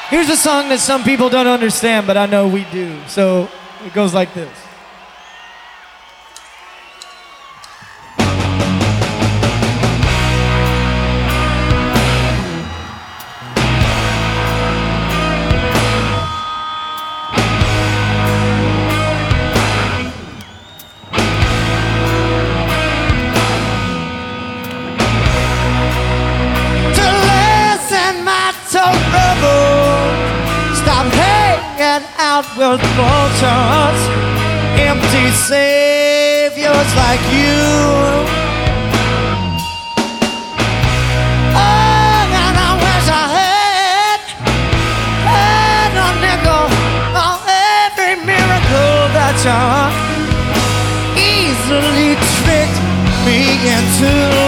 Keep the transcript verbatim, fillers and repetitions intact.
Here's a song that some people don't understand, but I know we do. So it goes like this. Out with vultures, empty saviors like you. Oh, and I wish I had, had a nickel on every miracle that you easily tricked me into.